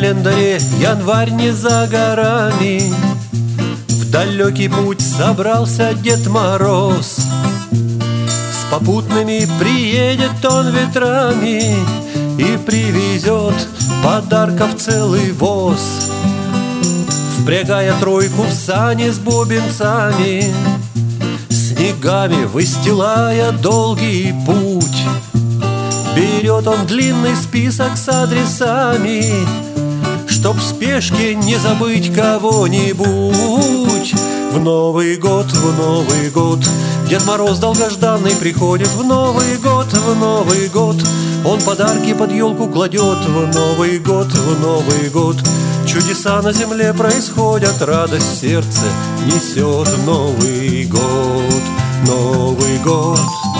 календаре январь не за горами. В далекий путь собрался Дед Мороз. С попутными приедет он ветрами и привезет подарков целый воз. Впрягая тройку в сани с бубенцами, снегами выстилая долгий путь, берет он длинный список с адресами, чтоб в спешке не забыть кого-нибудь. В Новый год, Дед Мороз долгожданный приходит. В Новый год, он подарки под елку кладет. В Новый год, чудеса на земле происходят, радость в сердце несет Новый год, Новый год.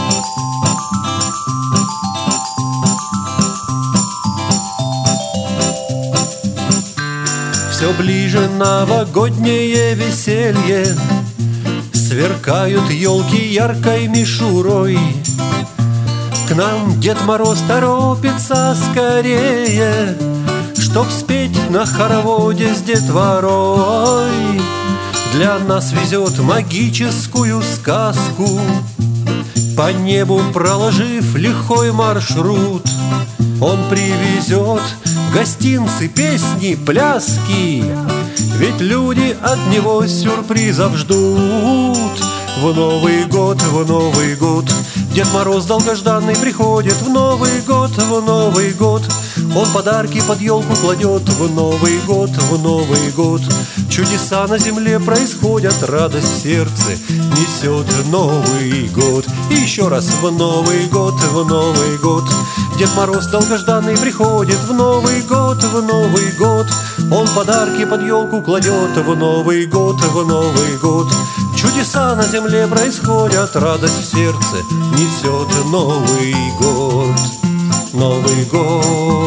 Все ближе новогоднее веселье, сверкают елки яркой мишурой. К нам Дед Мороз торопится скорее, чтоб спеть на хороводе с детворой. Для нас везет магическую сказку, по небу проложив лихой маршрут. Он привезет гостинцы, песни, пляски, ведь люди от него сюрпризов ждут. В Новый год, Дед Мороз долгожданный приходит. В Новый год, он подарки под елку кладет. В Новый год, чудеса на земле происходят, радость в сердце несет Новый год. И еще раз в Новый год, Дед Мороз долгожданный приходит. В Новый год, он подарки под елку кладет. В Новый год, чудеса на земле происходят, радость в сердце несет Новый год, Новый год.